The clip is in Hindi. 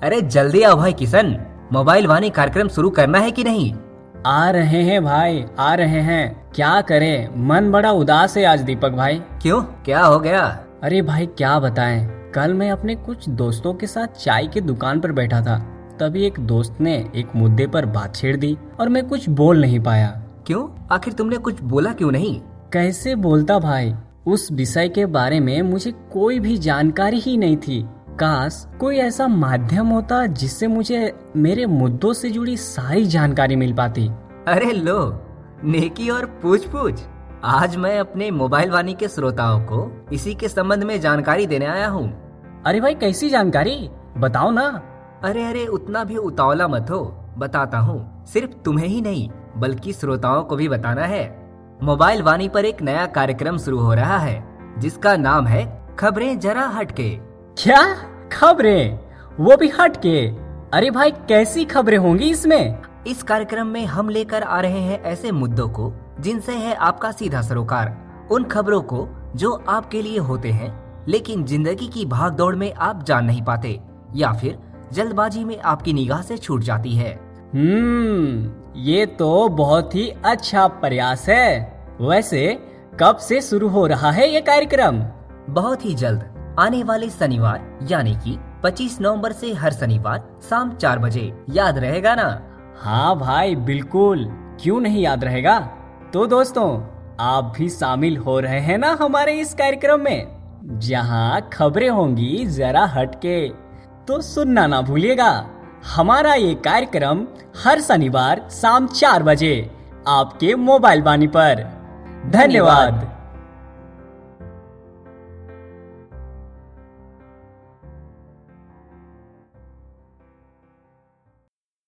अरे जल्दी आओ भाई किशन, मोबाइल वाणी कार्यक्रम शुरू करना है कि नहीं? आ रहे हैं भाई, आ रहे हैं। क्या करें, मन बड़ा उदास है आज दीपक भाई। क्यों, क्या हो गया? अरे भाई क्या बताएं, कल मैं अपने कुछ दोस्तों के साथ चाय की दुकान पर बैठा था, तभी एक दोस्त ने एक मुद्दे पर बात छेड़ दी और मैं कुछ बोल नहीं पाया। क्यों, आखिर तुमने कुछ बोला क्यों नहीं? कैसे बोलता भाई, उस विषय के बारे में मुझे कोई भी जानकारी ही नहीं थी। काश कोई ऐसा माध्यम होता जिससे मुझे मेरे मुद्दों से जुड़ी सारी जानकारी मिल पाती। अरे लो, नेकी और पूछ पूछ। आज मैं अपने मोबाइल वाणी के श्रोताओं को इसी के संबंध में जानकारी देने आया हूँ। अरे भाई कैसी जानकारी, बताओ ना। अरे उतना भी उतावला मत हो, बताता हूँ। सिर्फ तुम्हें ही नहीं बल्कि श्रोताओं को भी बताना है। मोबाइल वाणी पर एक नया कार्यक्रम शुरू हो रहा है जिसका नाम है खबरें जरा हटके। क्या खबरें, वो भी हटके? अरे भाई कैसी खबरें होंगी इसमें? इस कार्यक्रम में हम लेकर आ रहे हैं ऐसे मुद्दों को जिनसे है आपका सीधा सरोकार। उन खबरों को जो आपके लिए होते हैं लेकिन जिंदगी की भागदौड़ में आप जान नहीं पाते या फिर जल्दबाजी में आपकी निगाह से छूट जाती है। ये तो बहुत ही अच्छा प्रयास है। वैसे कब से शुरू हो रहा है ये कार्यक्रम? बहुत ही जल्द, आने वाले शनिवार यानी कि 25 नवंबर से हर शनिवार शाम 4 बजे। याद रहेगा ना? हाँ भाई बिल्कुल, क्यों नहीं याद रहेगा। तो दोस्तों, आप भी शामिल हो रहे हैं ना हमारे इस कार्यक्रम में, जहाँ खबरें होंगी जरा हटके। तो सुनना ना भूलिएगा हमारा ये कार्यक्रम हर शनिवार शाम 4 बजे आपके मोबाइल वाणी पर। धन्यवाद।